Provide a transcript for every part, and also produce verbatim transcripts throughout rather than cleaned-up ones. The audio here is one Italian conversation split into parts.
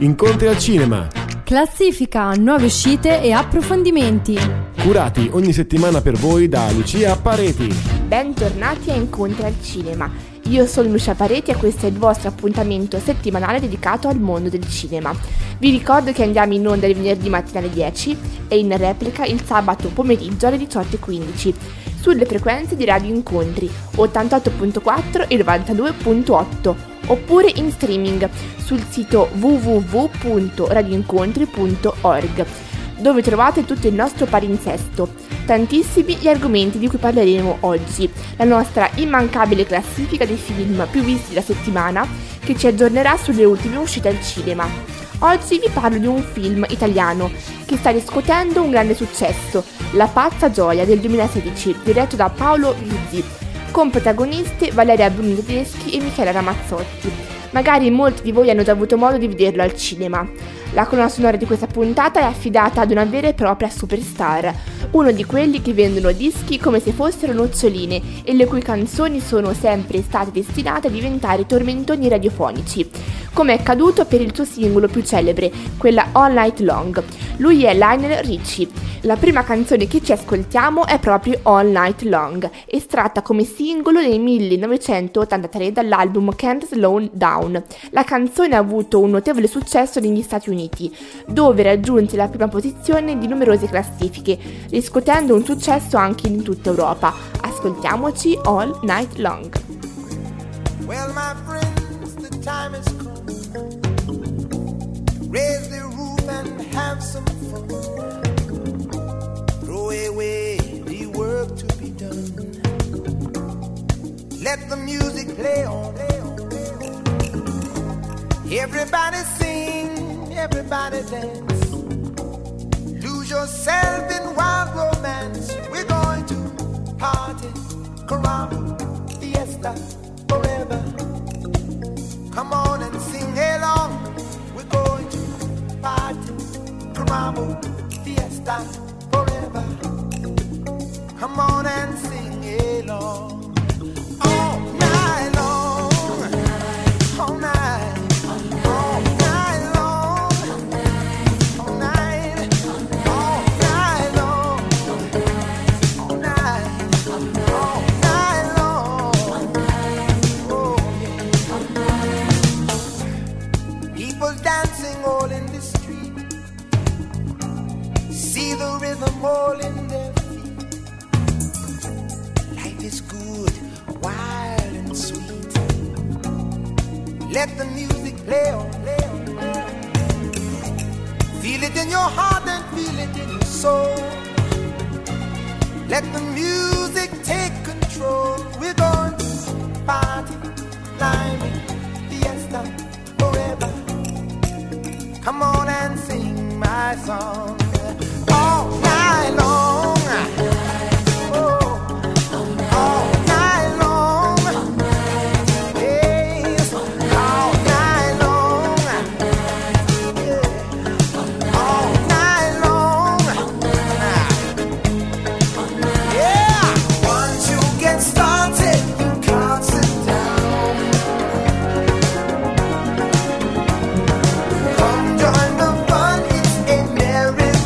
Incontri al cinema. Classifica, nuove uscite e approfondimenti. Curati ogni settimana per voi da Lucia Pareti. Bentornati a Incontri al cinema. Io sono Lucia Pareti e questo è il vostro appuntamento settimanale dedicato al mondo del cinema. Vi ricordo che andiamo in onda il venerdì mattina alle dieci e in replica il sabato pomeriggio alle diciotto e quindici sulle frequenze di Radio Incontri ottantotto virgola quattro e novantadue virgola otto oppure in streaming sul sito w w w punto radioincontri punto org, dove trovate tutto il nostro palinsesto, tantissimi gli argomenti di cui parleremo oggi, la nostra immancabile classifica dei film più visti la settimana che ci aggiornerà sulle ultime uscite al cinema. Oggi vi parlo di un film italiano che sta riscuotendo un grande successo, La pazza gioia del duemilasedici, diretto da Paolo Vizzi, con protagonisti Valeria Bruni Tedeschi e Michela Ramazzotti. Magari molti di voi hanno già avuto modo di vederlo al cinema. La colonna sonora di questa puntata è affidata ad una vera e propria superstar, uno di quelli che vendono dischi come se fossero noccioline e le cui canzoni sono sempre state destinate a diventare tormentoni radiofonici, come è accaduto per il suo singolo più celebre, quella All Night Long. Lui è Lionel Richie. La prima canzone che ci ascoltiamo è proprio All Night Long, estratta come singolo nel millenovecentottantatré dall'album Can't Slow Down. La canzone ha avuto un notevole successo negli Stati Uniti, dove raggiunse la prima posizione di numerose classifiche, riscuotendo un successo anche in tutta Europa. Ascoltiamoci All Night Long. Well, my friends, the time has come. Raise the roof and have some fun. Throw away the work to be done. Let the music play on. Everybody sing, everybody dance. Lose yourself in wild romance. We're going to party, caramba, fiesta, forever. Come on and sing along. We're going to party, caramba, fiesta, forever. Come on and sing along. All night long, all night. All in their feet. Life is good, wild and sweet. Let the music play on, play on, play on. Feel it in your heart and feel it in your soul. Let the music take control. We're going to party, climbing, fiesta, forever. Come on and sing my song. All night long, oh, all night long, yes, all night long, yeah, all night long, yeah. Once you get started, you can't sit down. Come join the fun, it's a merry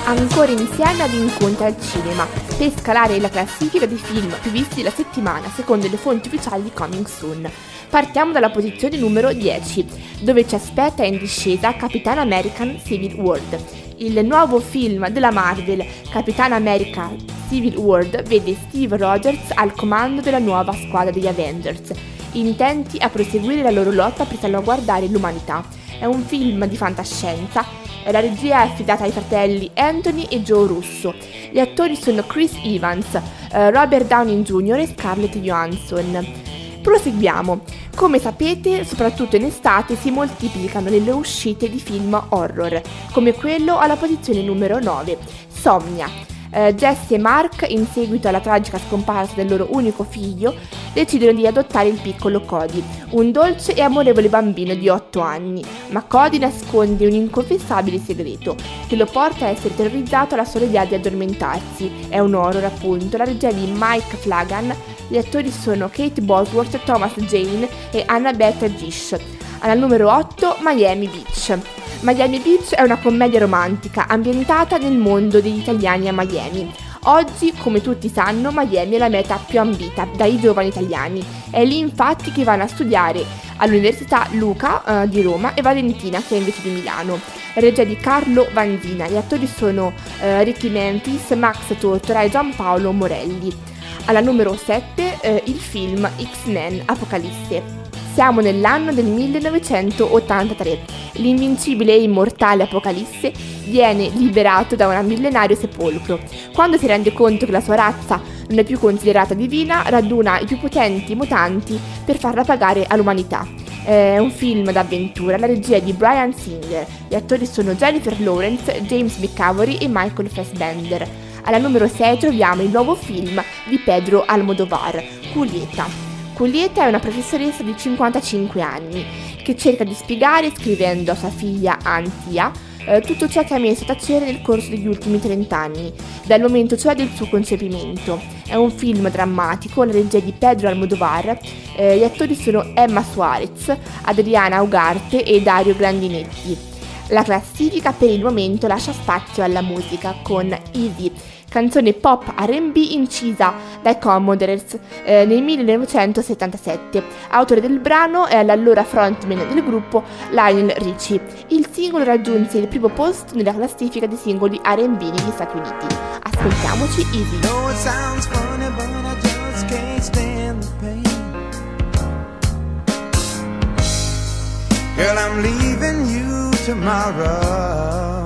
Ancora insieme ad Incontri al Cinema, per scalare la classifica dei film più visti della settimana secondo le fonti ufficiali di Coming Soon. Partiamo dalla posizione numero dieci, dove ci aspetta in discesa Capitan American Civil War. Il nuovo film della Marvel, Capitan America Civil War, vede Steve Rogers al comando della nuova squadra degli Avengers, intenti a proseguire la loro lotta per salvaguardare l'umanità. È un film di fantascienza. La regia è affidata ai fratelli Anthony e Joe Russo. Gli attori sono Chris Evans, eh, Robert Downey junior e Scarlett Johansson. Proseguiamo. Come sapete, soprattutto in estate si moltiplicano le uscite di film horror, come quello alla posizione numero nove, Somnia. Uh, Jesse e Mark, in seguito alla tragica scomparsa del loro unico figlio, decidono di adottare il piccolo Cody, un dolce e amorevole bambino di otto anni, ma Cody nasconde un inconfessabile segreto che lo porta a essere terrorizzato alla sola idea di addormentarsi. È un horror, appunto. La regia di Mike Flanagan. Gli attori sono Kate Bosworth, Thomas Jane e Annabeth Gish. Al numero otto, Miami Beach. Miami Beach è una commedia romantica ambientata nel mondo degli italiani a Miami. Oggi, come tutti sanno, Miami è la meta più ambita dai giovani italiani. È lì infatti che vanno a studiare all'Università Luca eh, di Roma e Valentina, che è invece di Milano. Regia di Carlo Vanzina. Gli attori sono eh, Ricky Mentis, Max Tortora e Giampaolo Morelli. Alla numero sette, eh, il film X-Men Apocalisse. Siamo nell'anno del millenovecentottantatré. L'invincibile e immortale Apocalisse viene liberato da un millenario sepolcro. Quando si rende conto che la sua razza non è più considerata divina, raduna i più potenti mutanti per farla pagare all'umanità. È un film d'avventura, la regia è di Bryan Singer. Gli attori sono Jennifer Lawrence, James McAvoy e Michael Fassbender. Alla numero sei troviamo il nuovo film di Pedro Almodovar, Julieta. Julieta è una professoressa di cinquantacinque anni che cerca di spiegare, scrivendo a sua figlia Antia, eh, tutto ciò che ha messo a tacere nel corso degli ultimi trent'anni, dal momento cioè del suo concepimento. È un film drammatico, la regia è di Pedro Almodovar, eh, gli attori sono Emma Suarez, Adriana Ugarte e Dario Grandinetti. La classifica per il momento lascia spazio alla musica con Easy, canzone pop R and B incisa dai Commodores eh, nel millenovecentosettantasette. Autore del brano è l'allora frontman del gruppo Lionel Richie. Il singolo raggiunse il primo posto nella classifica dei singoli R and B negli Stati Uniti. Ascoltiamoci Easy. No, it sounds funny, but I just can't stand the pain. Girl, I'm leaving you tomorrow.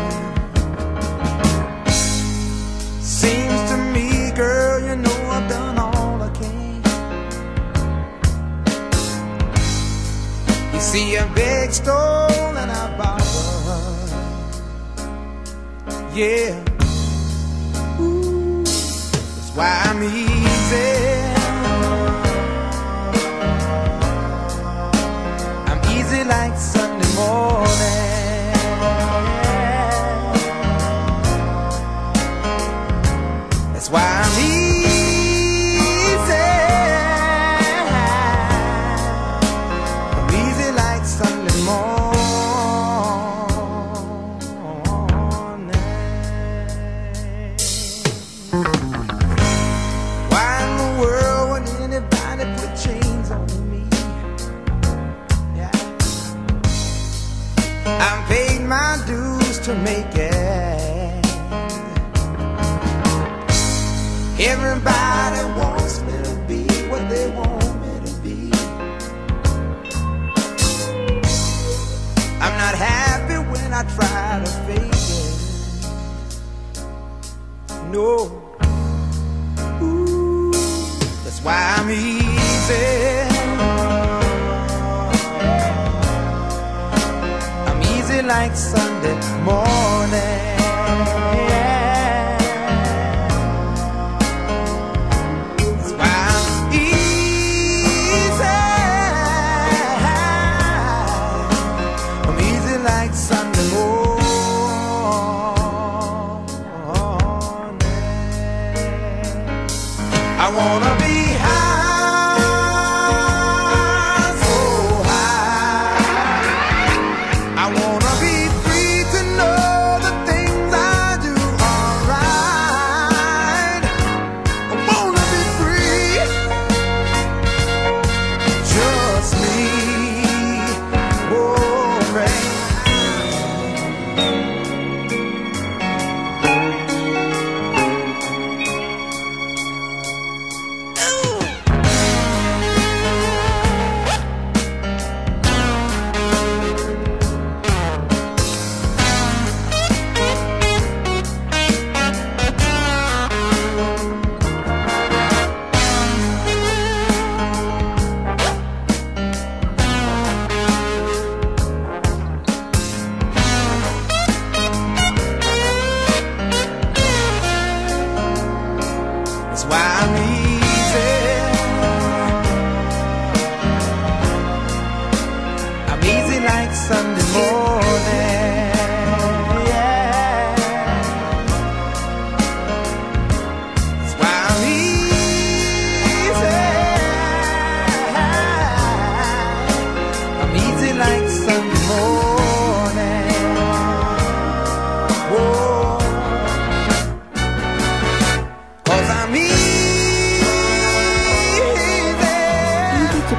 Seems to me, girl, you know I've done all I can. You see, I beg, stole, and I borrowed. Yeah. Ooh, that's why I'm easy. I'm easy like Sunday morning. That's why I'm easy. I'm easy like Sunday morning. Why in the world would anybody put chains on me? Yeah. I'm paid my dues to make it. Everybody wants me to be what they want me to be. I'm not happy when I try to fake it. No. Ooh, that's why I'm easy. I'm easy like Sunday morning. I wanna be high, so high. I wanna be free to know the things I do.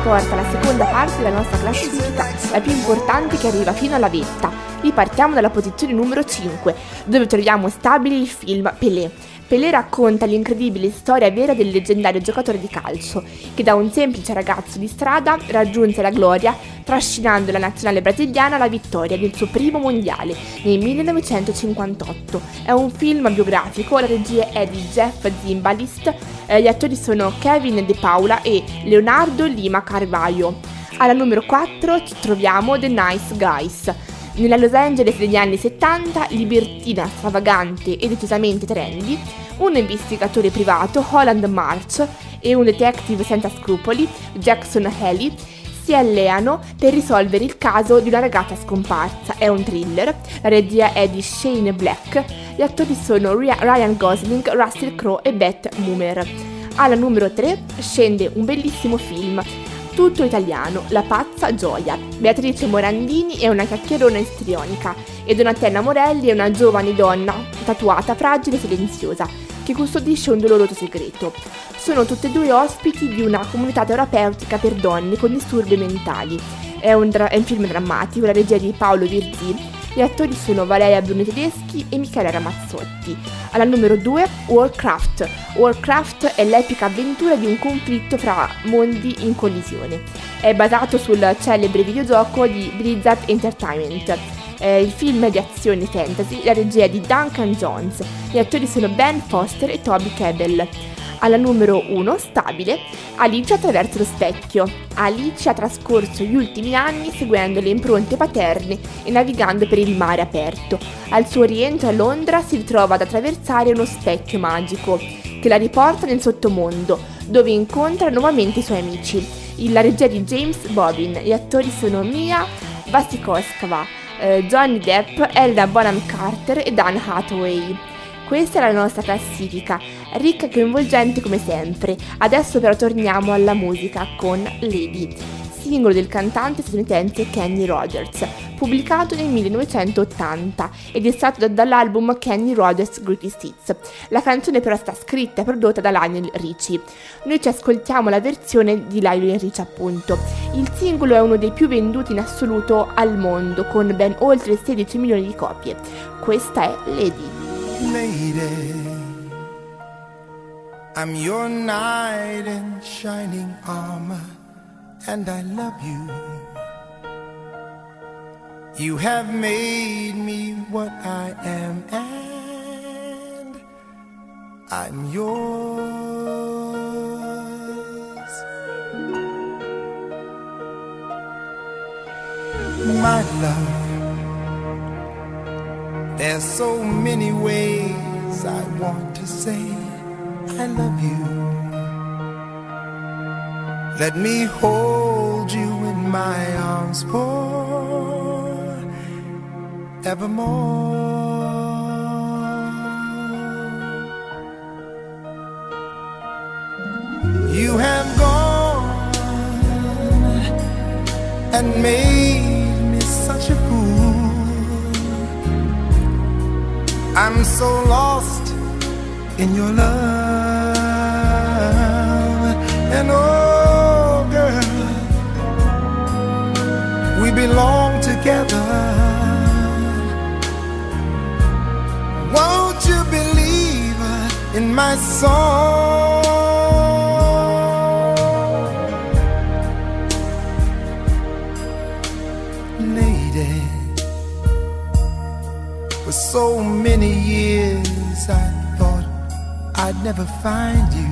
porta alla seconda parte della nostra classifica, la più importante che arriva fino alla vetta. Ripartiamo dalla posizione numero cinque, dove troviamo stabile il film Pelé. Pelé racconta l'incredibile storia vera del leggendario giocatore di calcio, che da un semplice ragazzo di strada raggiunse la gloria, trascinando la nazionale brasiliana alla vittoria del suo primo mondiale nel millenovecentocinquantotto. È un film biografico, la regia è di Jeff Zimbalist, eh, gli attori sono Kevin De Paula e Leonardo Lima Carvalho. Alla numero quattro ci troviamo The Nice Guys. Nella Los Angeles degli anni settanta, libertina, stravagante e decisamente trendy, un investigatore privato, Holland March, e un detective senza scrupoli, Jackson Haley, si alleano per risolvere il caso di una ragazza scomparsa. È un thriller, la regia è di Shane Black, gli attori sono Ryan Gosling, Russell Crowe e Beth Moomer. Alla numero tre scende un bellissimo film, tutto italiano, La pazza gioia. Beatrice Morandini è una chiacchierona istrionica e Donatella Morelli è una giovane donna tatuata, fragile e silenziosa, che custodisce un doloroso segreto. Sono tutte e due ospiti di una comunità terapeutica per donne con disturbi mentali. È un, dra- è un film drammatico, la regia di Paolo Virzì. Gli attori sono Valeria Bruni Tedeschi e Michele Ramazzotti. Alla numero due, Warcraft. Warcraft è l'epica avventura di un conflitto fra mondi in collisione. È basato sul celebre videogioco di Blizzard Entertainment. Eh, il film è di azione fantasy, la regia è di Duncan Jones. Gli attori sono Ben Foster e Toby Kebbell. Alla numero uno, stabile, Alice attraverso lo specchio. Alice ha trascorso gli ultimi anni seguendo le impronte paterne e navigando per il mare aperto. Al suo rientro a Londra si ritrova ad attraversare uno specchio magico che la riporta nel sottomondo, dove incontra nuovamente i suoi amici. La regia di James Bobbin, gli attori sono Mia Wasikowska, eh, Johnny Depp, Helena Bonham Carter e Dan Hathaway. Questa è la nostra classifica, ricca e coinvolgente come sempre. Adesso però torniamo alla musica con Lady, singolo del cantante statunitense Kenny Rogers, pubblicato nel millenovecentottanta ed estratto da, dall'album Kenny Rogers Greatest Hits. La canzone però è stata scritta e prodotta da Lionel Richie. Noi ci ascoltiamo la versione di Lionel Richie, appunto. Il singolo è uno dei più venduti in assoluto al mondo, con ben oltre sedici milioni di copie. Questa è Lady. Lady, I'm your knight in shining armor, and I love you. You have made me what I am, and I'm yours. My love, there's so many ways I want to say I love you. Let me hold you in my arms forevermore. You have gone and made me such a fool. I'm so lost in your love. And oh girl, we belong together. Won't you believe in my song? Lady, for so many years I thought I'd never find you.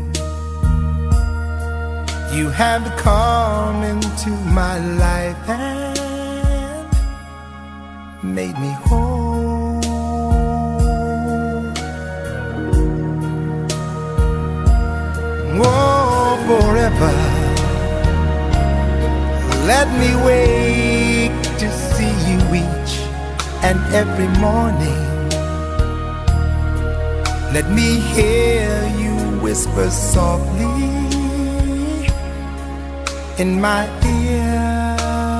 You have come into my life and made me whole. Oh, forever, let me wake to see you each and every morning. Let me hear you whisper softly in my ear.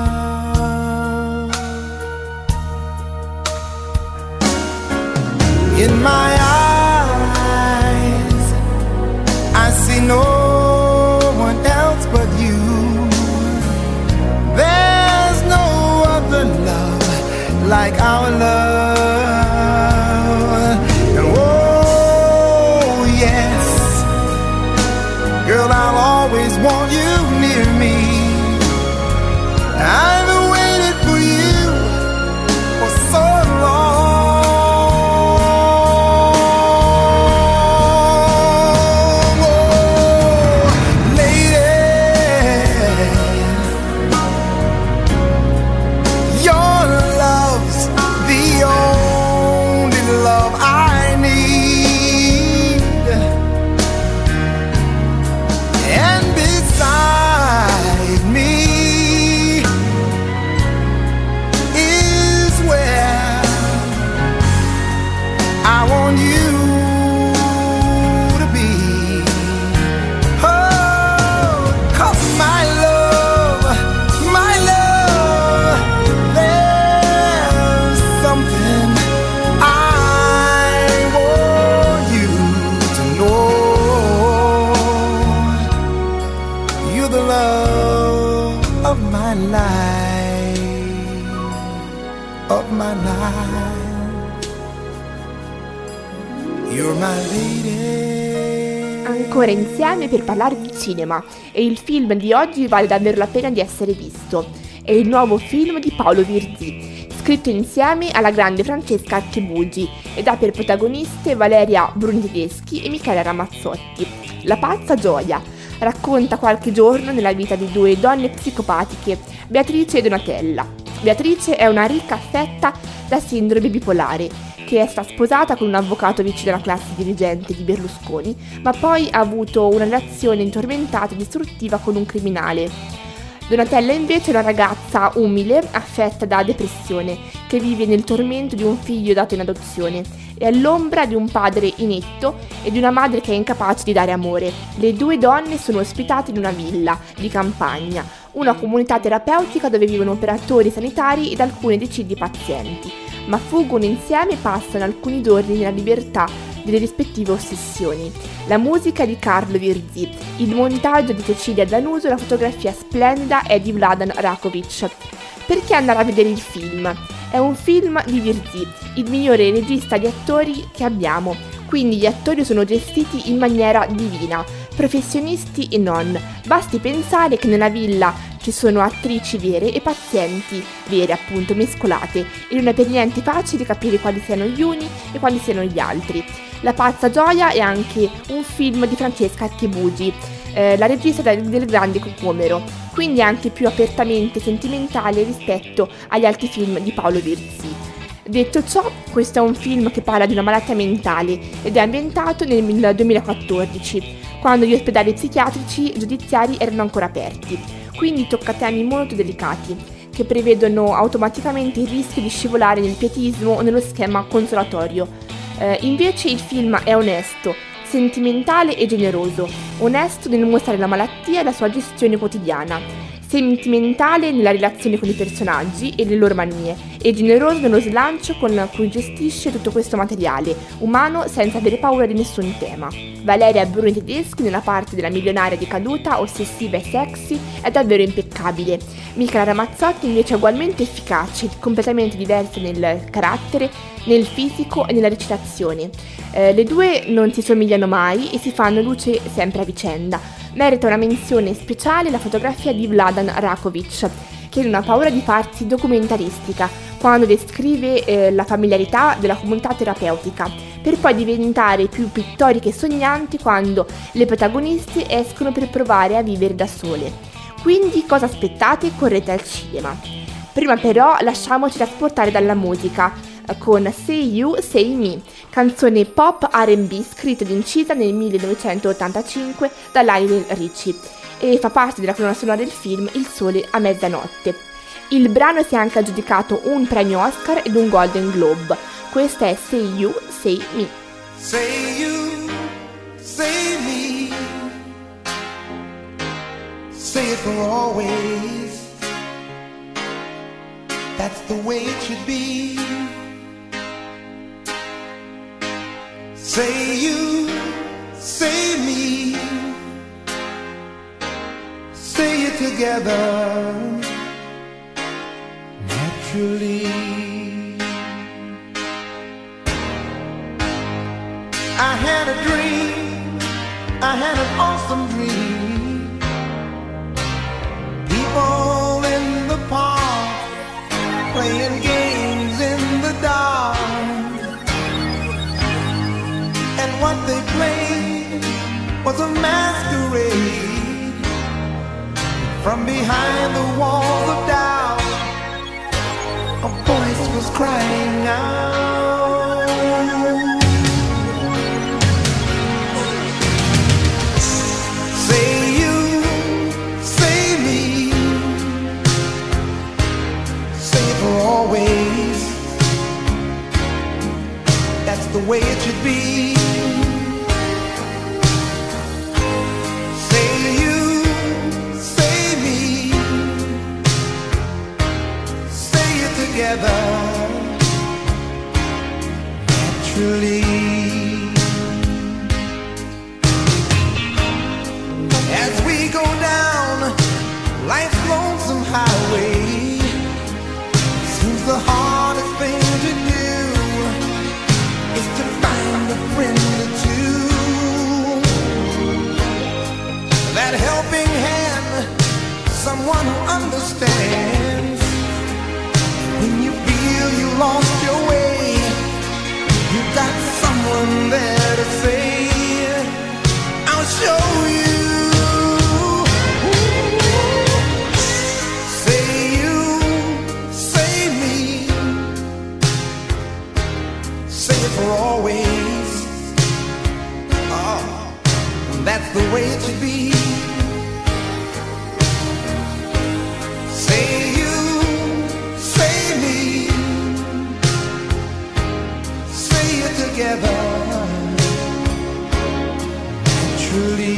In my eyes, I see no one else but you. like our love. And oh yes, girl, I'll always want you near me. I've waited for you for so long. Oh, lady, your love's the only love I need. And beside me is where I want you to be. Oh, 'cause my love, my love, there's something I want you to know. You're the love of my life, of my life. You're my lady. Ancora insieme per parlare di cinema, e il film di oggi vale davvero la pena di essere visto. È il nuovo film di Paolo Virzì, scritto insieme alla grande Francesca Archibugi, ed ha per protagoniste Valeria Bruni Tedeschi e Michela Ramazzotti. La pazza gioia racconta qualche giorno nella vita di due donne psicopatiche, Beatrice e Donatella. Beatrice è una ricca affetta da sindrome bipolare, che è stata sposata con un avvocato vicino alla classe dirigente di Berlusconi, ma poi ha avuto una relazione tormentata e distruttiva con un criminale. Donatella invece è una ragazza umile, affetta da depressione, che vive nel tormento di un figlio dato in adozione e all'ombra di un padre inetto e di una madre che è incapace di dare amore. Le due donne sono ospitate in una villa di campagna, una comunità terapeutica dove vivono operatori sanitari ed alcune decine di pazienti, ma fuggono insieme e passano alcuni giorni nella libertà delle rispettive ossessioni. La musica è di Carlo Virzì, il montaggio di Cecilia Danuso e la fotografia splendida è di Vladan Rakovic. Perché andare a vedere il film? È un film di Virzì, il migliore regista di attori che abbiamo, quindi gli attori sono gestiti in maniera divina, professionisti e non. Basti pensare che nella villa ci sono attrici vere e pazienti vere, appunto, mescolate, e non è per niente facile capire quali siano gli uni e quali siano gli altri. La pazza gioia è anche un film di Francesca Archibugi, eh, la regista del, del grande Cucumero, quindi anche più apertamente sentimentale rispetto agli altri film di Paolo Virzì. Detto ciò, questo è un film che parla di una malattia mentale ed è ambientato nel duemilaquattordici, quando gli ospedali psichiatrici giudiziari erano ancora aperti, quindi tocca temi molto delicati, che prevedono automaticamente il rischio di scivolare nel pietismo o nello schema consolatorio. Eh, invece il film è onesto, sentimentale e generoso, onesto nel mostrare la malattia e la sua gestione quotidiana, sentimentale nella relazione con i personaggi e le loro manie, e generoso nello slancio con cui gestisce tutto questo materiale umano senza avere paura di nessun tema. Valeria Bruni Tedeschi nella parte della milionaria decaduta, ossessiva e sexy è davvero impeccabile. Michela Ramazzotti invece è ugualmente efficace, completamente diversa nel carattere, nel fisico e nella recitazione. Eh, le due non si somigliano mai e si fanno luce sempre a vicenda. Merita una menzione speciale la fotografia di Vladan Rakovic, che non ha paura di farsi documentaristica quando descrive eh, la familiarità della comunità terapeutica, per poi diventare più pittoriche e sognanti quando le protagoniste escono per provare a vivere da sole. Quindi cosa aspettate? Correte al cinema. Prima però lasciamoci trasportare dalla musica con Say You, Say Me, canzone pop R and B scritta ed incisa nel millenovecentottantacinque da Lionel Richie e fa parte della colonna sonora del film Il sole a mezzanotte. Il brano si è anche aggiudicato un premio Oscar ed un Golden Globe. Questa è Say You, Say Me. Say you, say me, say it for always. That's the way it should be. Say you, say me, say it together naturally. I had a dream, I had an awesome dream. People in the park playing games in the dark, and what they played was a masquerade. From behind the walls of doubt, a voice was crying out. Say you, say me, say for always. That's the way it should be. Say you, say me, say it together, naturally. As we go down life's lonesome highway, seems the hardest thing to do is to find a friend or two. That helping hand, someone who understands. When you feel you lost your way, you got someone there to say, I'll show you. Say you, say me, say it for always. Oh, that's the way it should be. Say you, say me, say it together, naturally.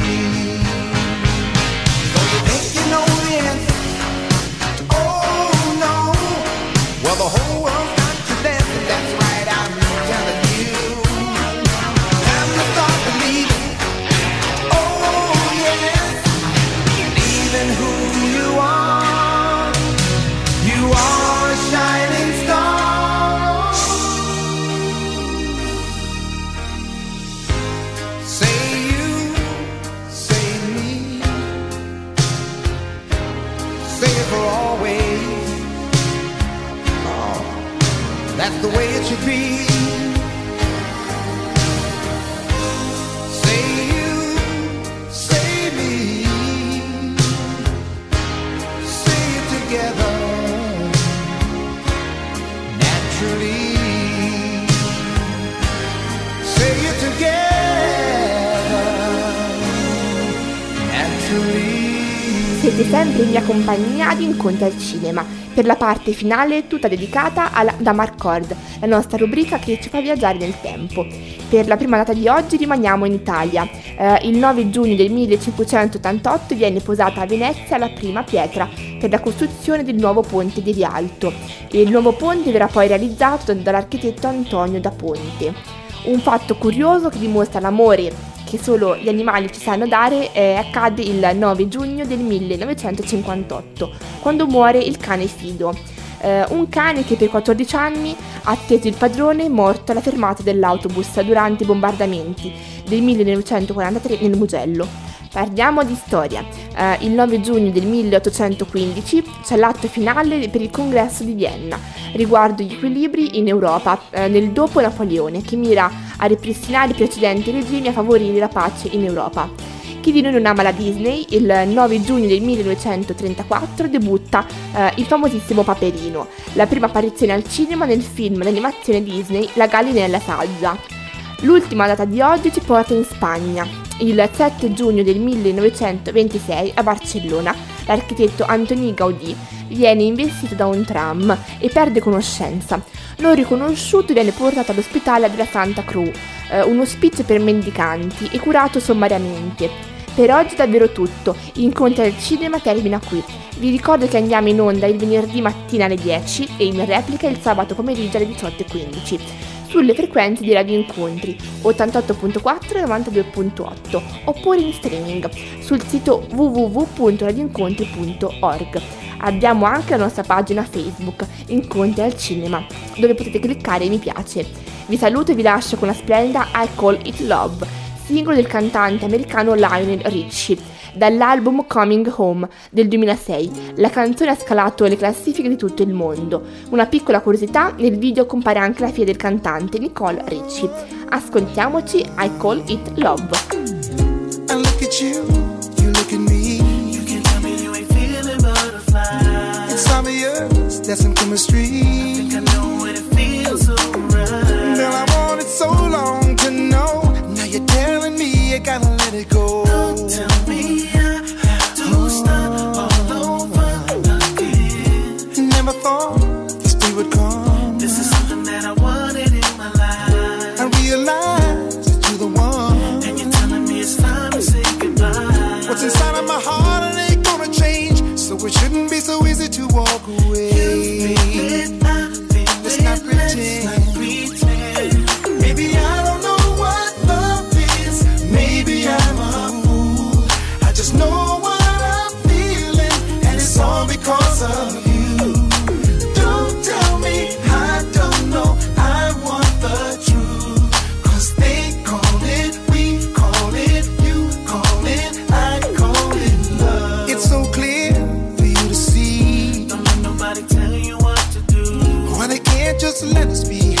Don't you think you know the answer? Oh no. Well, the whole world's got to dance, and that's right, I'm telling you. Time to start believing. Oh yes, believing who you are. You are a shining star. Say you, say me, say it for always. Oh, that's the way it should be. Say you, say me, say it together, naturally. Say it together, naturally. Siete sempre in mia compagnia ad Incontri al Cinema, per la parte finale tutta dedicata alla, da Marcord, la nostra rubrica che ci fa viaggiare nel tempo. Per la prima data di oggi rimaniamo in Italia. Eh, il nove giugno del millecinquecentottantotto viene posata a Venezia la prima pietra per la costruzione del nuovo ponte di Rialto, e il nuovo ponte verrà poi realizzato dall'architetto Antonio da Ponte. Un fatto curioso che dimostra l'amore che solo gli animali ci sanno dare eh, accade il nove giugno del millenovecentocinquantotto, quando muore il cane Fido, eh, un cane che per quattordici anni ha atteso il padrone morto alla fermata dell'autobus durante i bombardamenti del millenovecentoquarantatré nel Mugello. Parliamo di storia. Eh, il nove giugno del milleottocentoquindici c'è l'atto finale per il congresso di Vienna riguardo gli equilibri in Europa eh, nel dopo Napoleone, che mira a ripristinare i precedenti regimi e a favorire la pace in Europa. Chi di noi non ama la Disney, il nove giugno del millenovecentotrentaquattro debutta eh, il famosissimo Paperino, la prima apparizione al cinema nel film d'animazione Disney La Gallinella Saggia. L'ultima data di oggi ci porta in Spagna. Il sette giugno del millenovecentoventisei a Barcellona l'architetto Antoni Gaudí viene investito da un tram e perde conoscenza. Non riconosciuto viene portato all'ospedale della Santa Cruz, eh, un ospizio per mendicanti, e curato sommariamente. Per oggi è davvero tutto, Incontri al Cinema termina qui. Vi ricordo che andiamo in onda il venerdì mattina alle dieci e in replica il sabato pomeriggio alle diciotto e quindici. Sulle frequenze di Radio Incontri ottantotto virgola quattro e novantadue virgola otto, oppure in streaming sul sito w w w punto radioincontri punto org. Abbiamo anche la nostra pagina Facebook, Incontri al Cinema, dove potete cliccare mi piace. Vi saluto e vi lascio con la splendida I Call It Love, singolo del cantante americano Lionel Richie, dall'album Coming Home del duemilasei. La canzone ha scalato le classifiche di tutto il mondo. Una piccola curiosità, nel video compare anche la figlia del cantante, Nicole Richie. Ascoltiamoci I Call It Love. I look at you, you look at me. You can tell me you ain't feeling butterflies. It's obvious, there's some chemistry. I think I know what it feels so right. Girl, I wanted so long to know. Now you're telling me you gotta let it go. Don't tell me I have to start all over again. Never thought this day would come. This is something that I wanted in my life. I realize that you're the one. And you're telling me it's time to say goodbye. What's inside of my heart, it ain't gonna change. So it shouldn't be so easy to walk away. You feel it, I feel Let's it, not pretend. let's not pretend. Maybe I don't know what love is. Maybe I'm a fool. I just know what I'm feeling, and it's all because of you. Don't tell me I don't know. I want the truth. Cause they call it, we call it, you call it, I call it love. It's so clear for you to see. Don't let nobody tell you what to do. Why they can't just let us be